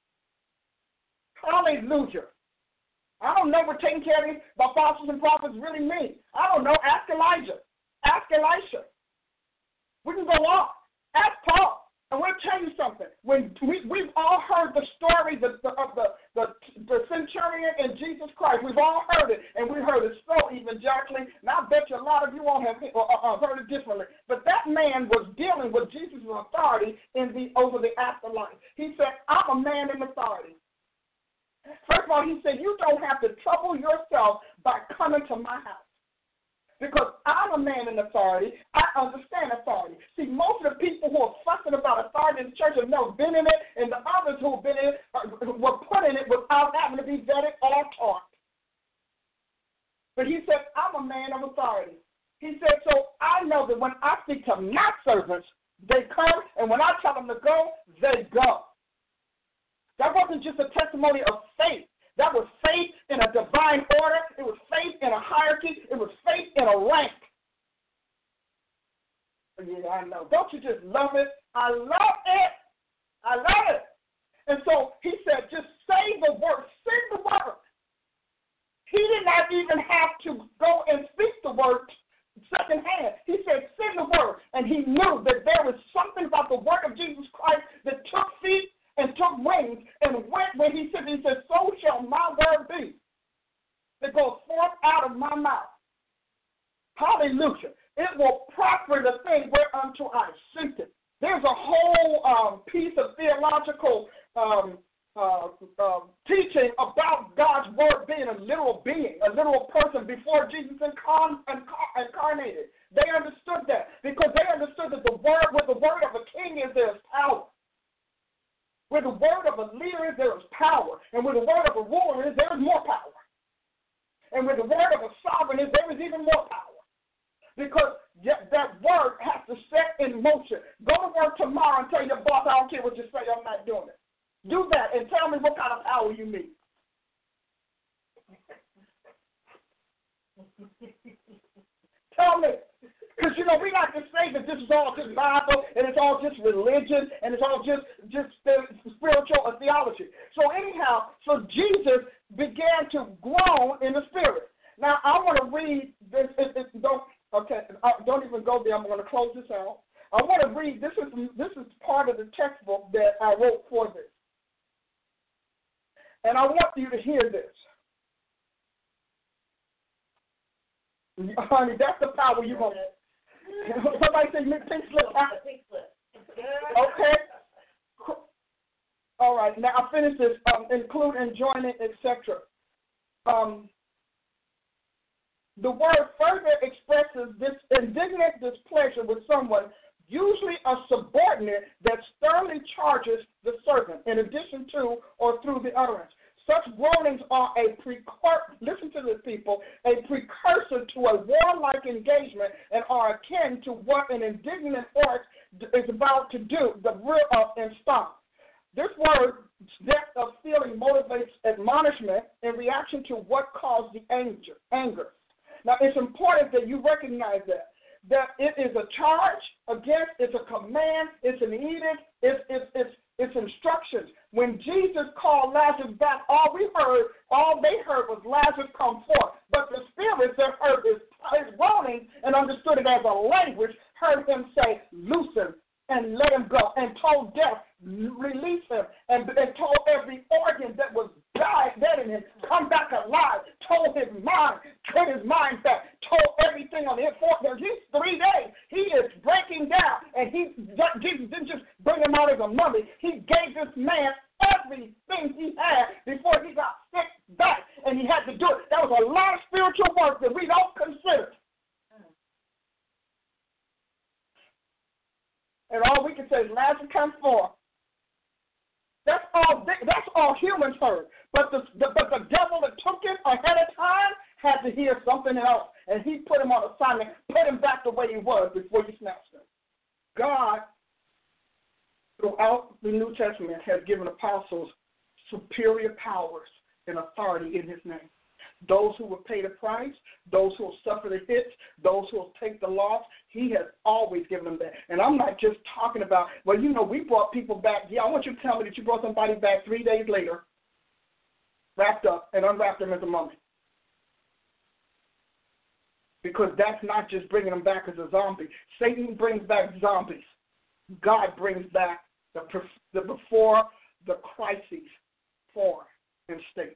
Hallelujah. I don't know what taking care of these apostles and prophets really mean. I don't know. Ask Elijah. Ask Elisha. We can go on. Ask Paul. I want to tell you something. When we've all heard the story of the centurion and Jesus Christ. We've all heard it, and we heard it so evangelically. And I bet you a lot of you all have heard it differently. But that man was dealing with Jesus' authority over the afterlife. He said, I'm a man in authority. First of all, he said, you don't have to trouble yourself by coming to my house. Because I'm a man in authority, I understand authority. See, most of the people who are fussing about authority in the church have never been in it, and the others who have been in it were put in it without having to be vetted or taught. But he said, I'm a man of authority. He said, so I know that when I speak to my servants, they come, and when I tell them to go, they go. That wasn't just a testimony of faith. That was faith in a divine order. It was faith in a hierarchy. It was faith in a rank. Yeah, I know. Don't you just love it? I love it. I love it. And so he said, just say the word. Sing the word. He did not even have to go and speak the word secondhand. He said, sing the word. And he knew that there was something about the word of Jesus Christ that took feet and took wings and went where he said, so shall my word be that goes forth out of my mouth. Hallelujah. It will prosper the thing whereunto I sent it. There's a whole piece of theological teaching about God's word being a literal being, a literal person before Jesus incarnated. They understood that because they understood that with the word of a king is there's power. Where the word of a leader is, there is power. And where the word of a ruler is, there is more power. And with the word of a sovereign, there is even more power. Because that word has to set in motion. Go to work tomorrow and tell your boss, I don't care what you say, I'm not doing it. Do that and tell me what kind of power you need. Tell me. Because, we like to say that this is all just Bible and it's all just religion and it's all just spiritual or theology. So anyhow, Jesus began to grow in the spirit. Now, I want to read this. Don't even go there. I'm going to close this out. I want to read. This is part of the textbook that I wrote for this. And I want you to hear this. Honey, that's the power you're going to. Somebody say pink slip.
Pink slip.
Okay. All right. Now I finish this. Include and join it, etc. The word further expresses this indignant displeasure with someone, usually a subordinate, that sternly charges the servant, in addition to or through the utterance. Such groanings are listen to this, people, a precursor to a warlike engagement and are akin to what an indignant horse is about to do, the rear up and stomp. This word's depth of feeling motivates admonishment in reaction to what caused the anger. Now, it's important that you recognize that it is a charge against, it's a command, it's an edict, it's instructions. When Jesus called Lazarus back, all they heard was Lazarus come forth. But the spirits that heard his groaning and understood it as a language heard him say, loosen and let him go, and told death, release him, and told every organ that was dead in him, come back alive, told his mind, put his mind back, told everything on the inside. These 3 days, he is breaking down, and Jesus didn't just bring him out as a mummy. He gave this man everything he had before he got sick back, and he had to do it. That was a lot of spiritual work that we don't consider. And all we can say is Lazarus come forth. That's all humans heard. But the devil that took it ahead of time had to hear something else. And he put him on assignment, put him back the way he was before you snatched him. God, throughout the New Testament, has given apostles superior powers and authority in his name. Those who will pay the price, those who will suffer the hits, those who will take the loss, he has always given them that. And I'm not just talking about, we brought people back. Yeah, I want you to tell me that you brought somebody back 3 days later, wrapped up, and unwrapped them as a mummy. Because that's not just bringing them back as a zombie. Satan brings back zombies. God brings back the before the crises form and state.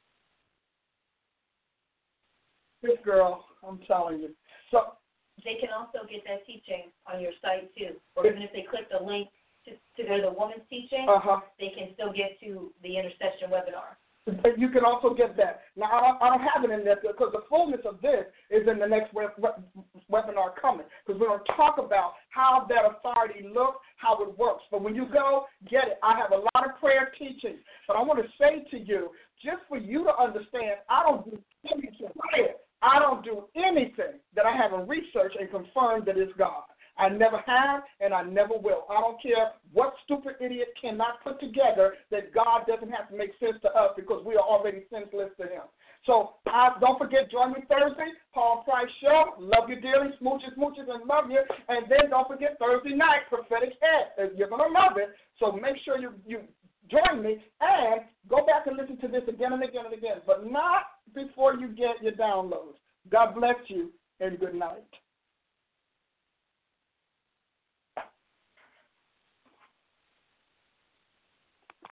This girl, I'm telling you. So
they can also get that teaching on your site too, or even if they click the link to go to the woman's teaching, they can still get to the intercession webinar.
You can also get that. Now, I don't have it in there because the fullness of this is in the next webinar coming, because we're going to talk about how that authority looks, how it works. But when you go, get it. I have a lot of prayer teachings, but I want to say to you, just for you to understand, I don't do anything that I haven't researched and confirmed that it's God. I never have, and I never will. I don't care what stupid idiot cannot put together that God doesn't have to make sense to us because we are already senseless to him. So don't forget, join me Thursday, Paula Price Show. Love you dearly, smooches, and love you. And then don't forget Thursday night, Prophetic Ed. You're going to love it. So make sure you join me and go back and listen to this again and again and again, but not before you get your downloads. God bless you, and good night.